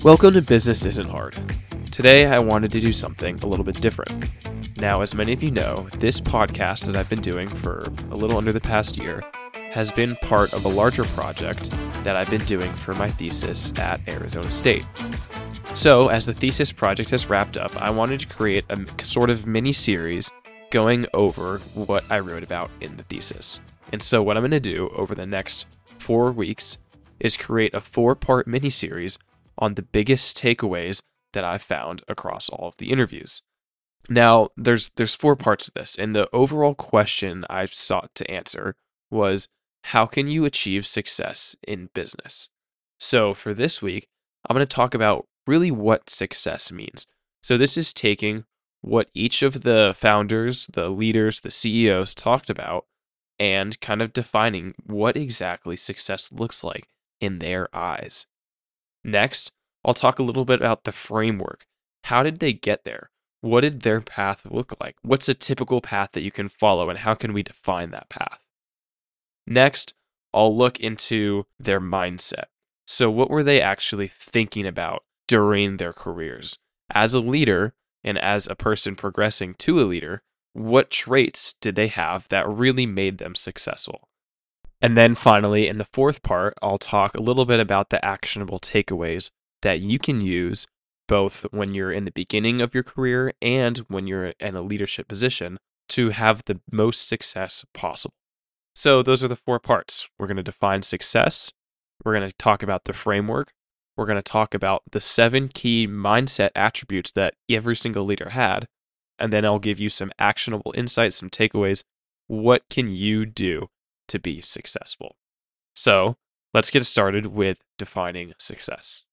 Welcome to Business Isn't Hard. Today I wanted to do something a little bit different. Now, as many of you know, this podcast that I've been doing for a little under the past year has been part of a larger project that I've been doing for my thesis at Arizona State. So, as the thesis project has wrapped up, I wanted to create a sort of mini-series going over what I wrote about in the thesis. And so what I'm going to do over the next 4 weeks is create a 4-part mini-series on the biggest takeaways that I've found across all of the interviews. Now, there's 4 parts to this, and the overall question I sought to answer was, how can you achieve success in business? So for this week, I'm going to talk about really what success means. So this is taking what each of the founders, the leaders, the CEOs talked about, and kind of defining what exactly success looks like in their eyes. Next, I'll talk a little bit about the framework. How did they get there? What did their path look like? What's a typical path that you can follow, and how can we define that path? Next, I'll look into their mindset. So what were they actually thinking about during their careers? As a leader and as a person progressing to a leader, what traits did they have that really made them successful? And then finally, in the 4th part, I'll talk a little bit about the actionable takeaways that you can use both when you're in the beginning of your career and when you're in a leadership position to have the most success possible. So those are the 4 parts. We're going to define success. We're going to talk about the framework. We're going to talk about the 7 key mindset attributes that every single leader had. And then I'll give you some actionable insights, some takeaways. What can you do to be successful? So let's get started with defining success.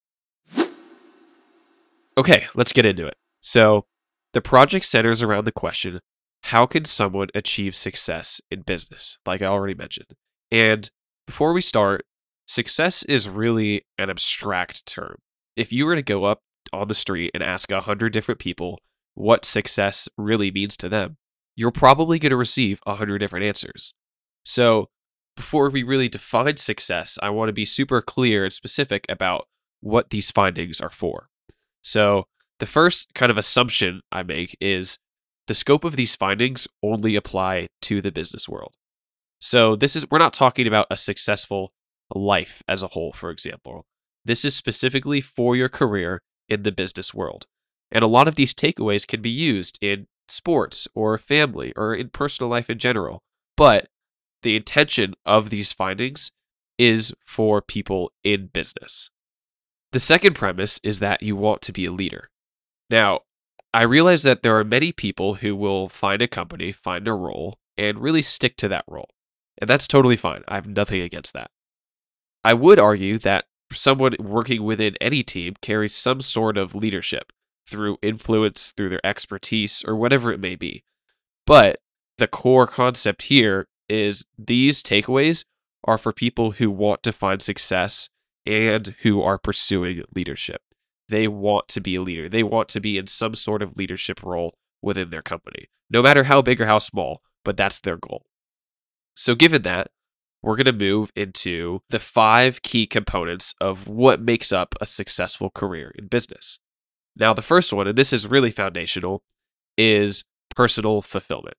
Okay, let's get into it. So the project centers around the question, how can someone achieve success in business? Like I already mentioned. And before we start, success is really an abstract term. If you were to go up on the street and ask 100 different people what success really means to them, you're probably going to receive 100 different answers. So before we really define success, I want to be super clear and specific about what these findings are for. So the first kind of assumption I make is the scope of these findings only apply to the business world. So we're not talking about a successful life as a whole, for example. This is specifically for your career in the business world. And a lot of these takeaways can be used in sports or family or in personal life in general. But the intention of these findings is for people in business. The second premise is that you want to be a leader. Now, I realize that there are many people who will find a company, find a role, and really stick to that role. And that's totally fine. I have nothing against that. I would argue that someone working within any team carries some sort of leadership through influence, through their expertise, or whatever it may be. But the core concept here is these takeaways are for people who want to find success and who are pursuing leadership. They want to be a leader. They want to be in some sort of leadership role within their company, no matter how big or how small, but that's their goal. So given that, we're going to move into the 5 key components of what makes up a successful career in business. Now, the first one, and this is really foundational, is personal fulfillment.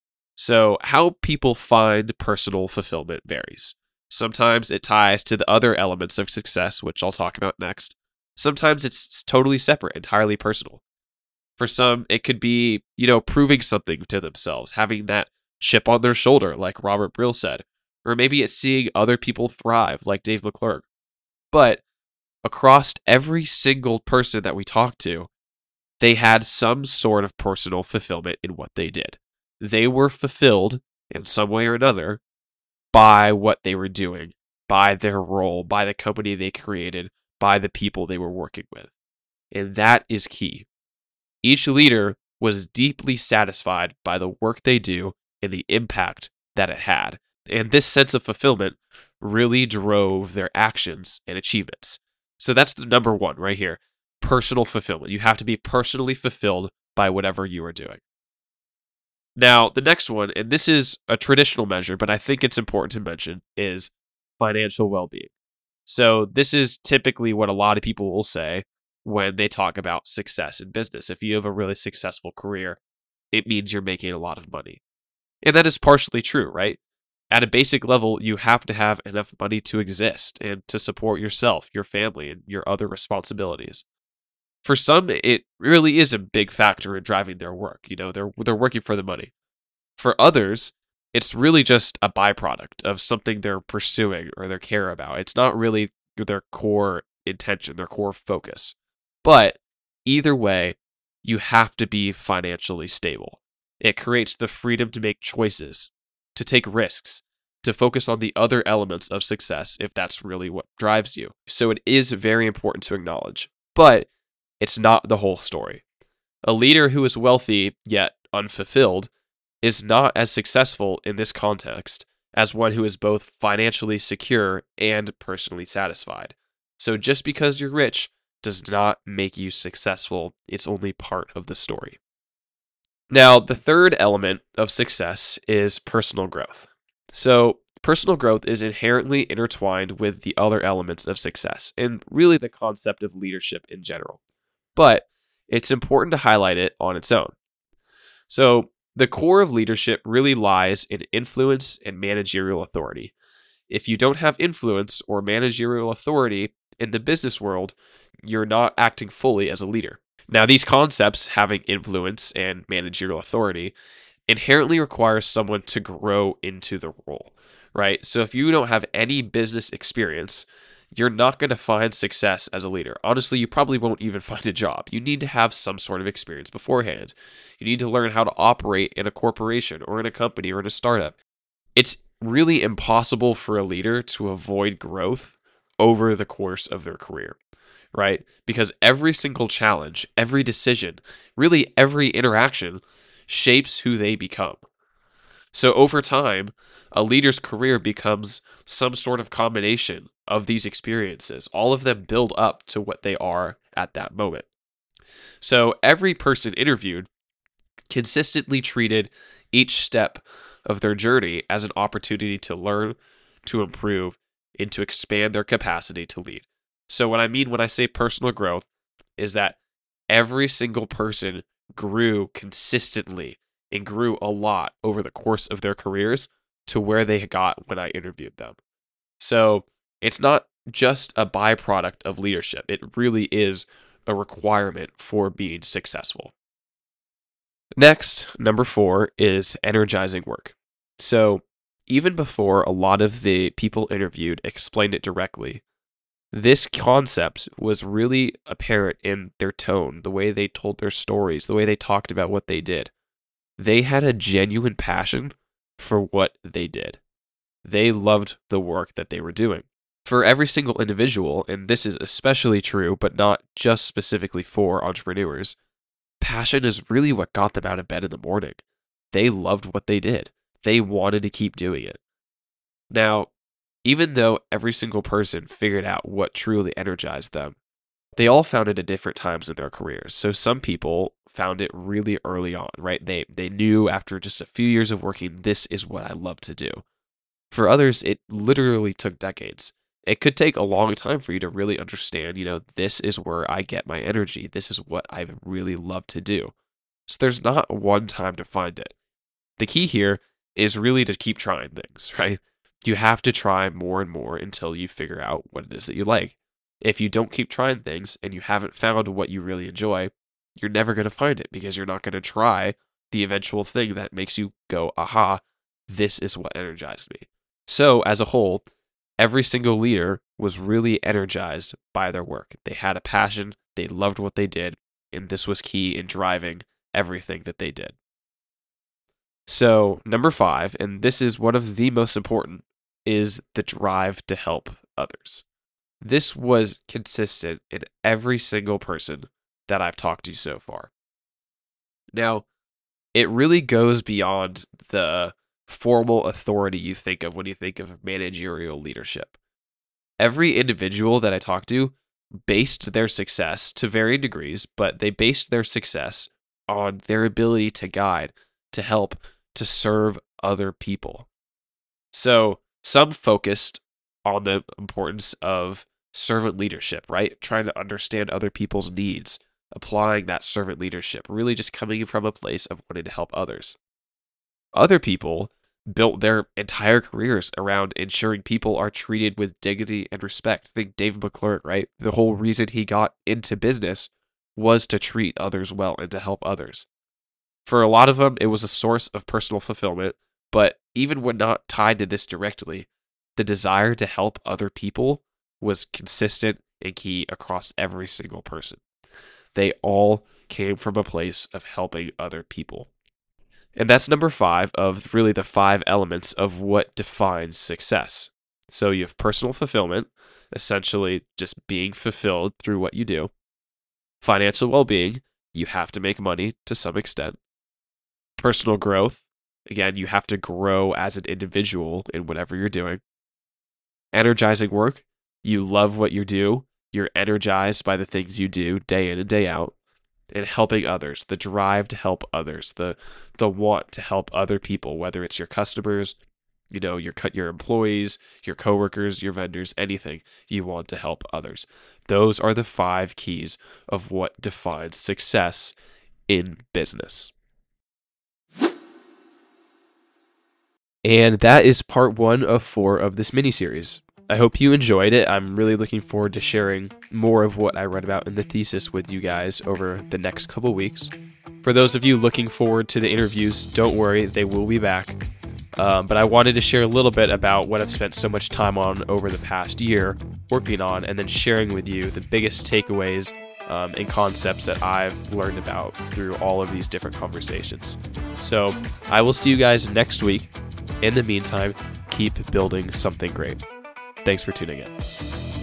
So how people find personal fulfillment varies. Sometimes it ties to the other elements of success, which I'll talk about next. Sometimes it's totally separate, entirely personal. For some, it could be, proving something to themselves, having that chip on their shoulder, like Robert Brill said. Or maybe it's seeing other people thrive, like Dave McClurg. But across every single person that we talked to, they had some sort of personal fulfillment in what they did. They were fulfilled in some way or another by what they were doing, by their role, by the company they created, by the people they were working with. And that is key. Each leader was deeply satisfied by the work they do and the impact that it had. And this sense of fulfillment really drove their actions and achievements. So that's the number 1 right here, personal fulfillment. You have to be personally fulfilled by whatever you are doing. Now, the next one, and this is a traditional measure, but I think it's important to mention, is financial well-being. So this is typically what a lot of people will say when they talk about success in business. If you have a really successful career, it means you're making a lot of money. And that is partially true, right? At a basic level, you have to have enough money to exist and to support yourself, your family, and your other responsibilities. For some, it really is a big factor in driving their work. They're working for the money. For others, it's really just a byproduct of something they're pursuing or they care about. It's not really their core intention, their core focus. But either way, you have to be financially stable. It creates the freedom to make choices, to take risks, to focus on the other elements of success if that's really what drives you. So it is very important to acknowledge, but it's not the whole story. A leader who is wealthy yet unfulfilled is not as successful in this context as one who is both financially secure and personally satisfied. So just because you're rich does not make you successful. It's only part of the story. Now, the third element of success is personal growth. So, personal growth is inherently intertwined with the other elements of success and really the concept of leadership in general. But it's important to highlight it on its own. So, the core of leadership really lies in influence and managerial authority. If you don't have influence or managerial authority in the business world, you're not acting fully as a leader. Now, these concepts, having influence and managerial authority, inherently requires someone to grow into the role, right? So if you don't have any business experience, you're not going to find success as a leader. Honestly, you probably won't even find a job. You need to have some sort of experience beforehand. You need to learn how to operate in a corporation or in a company or in a startup. It's really impossible for a leader to avoid growth over the course of their career, right? Because every single challenge, every decision, really every interaction shapes who they become. So over time, a leader's career becomes some sort of combination of these experiences. All of them build up to what they are at that moment. So every person interviewed consistently treated each step of their journey as an opportunity to learn, to improve, and to expand their capacity to lead. So, what I mean when I say personal growth is that every single person grew consistently and grew a lot over the course of their careers to where they got when I interviewed them. So, it's not just a byproduct of leadership, it really is a requirement for being successful. Next, number 4 is energizing work. So, even before a lot of the people interviewed explained it directly, this concept was really apparent in their tone, the way they told their stories, the way they talked about what they did. They had a genuine passion for what they did. They loved the work that they were doing. For every single individual, and this is especially true, but not just specifically for entrepreneurs, passion is really what got them out of bed in the morning. They loved what they did. They wanted to keep doing it. Now, even though every single person figured out what truly energized them, they all found it at different times in their careers. So some people found it really early on, right? They knew after just a few years of working, this is what I love to do. For others, it literally took decades. It could take a long time for you to really understand, this is where I get my energy. This is what I really love to do. So there's not one time to find it. The key here is really to keep trying things, right? You have to try more and more until you figure out what it is that you like. If you don't keep trying things and you haven't found what you really enjoy, you're never going to find it because you're not going to try the eventual thing that makes you go, aha, this is what energized me. So, as a whole, every single leader was really energized by their work. They had a passion, they loved what they did, and this was key in driving everything that they did. So, number 5, and this is one of the most important, is the drive to help others. This was consistent in every single person that I've talked to so far. Now, it really goes beyond the formal authority you think of when you think of managerial leadership. Every individual that I talked to based their success to varying degrees, but they based their success on their ability to guide, to help, to serve other people. So some focused on the importance of servant leadership, right? Trying to understand other people's needs, applying that servant leadership, really just coming from a place of wanting to help others. Other people built their entire careers around ensuring people are treated with dignity and respect. Think Dave McClurg, right? The whole reason he got into business was to treat others well and to help others. For a lot of them, it was a source of personal fulfillment, but even when not tied to this directly, the desire to help other people was consistent and key across every single person. They all came from a place of helping other people. And that's number 5 of really the 5 elements of what defines success. So you have personal fulfillment, essentially just being fulfilled through what you do. Financial well-being, you have to make money to some extent. Personal growth, again, you have to grow as an individual in whatever you're doing. Energizing work, you love what you do, you're energized by the things you do day in and day out. And helping others, the drive to help others, the want to help other people, whether it's your customers, your employees, your coworkers, your vendors, anything, you want to help others. Those are the 5 keys of what defines success in business. And that is part 1 of 4 of this mini-series. I hope you enjoyed it. I'm really looking forward to sharing more of what I read about in the thesis with you guys over the next couple weeks. For those of you looking forward to the interviews, don't worry, they will be back. But I wanted to share a little bit about what I've spent so much time on over the past year working on, and then sharing with you the biggest takeaways and concepts that I've learned about through all of these different conversations. So I will see you guys next week. In the meantime, keep building something great. Thanks for tuning in.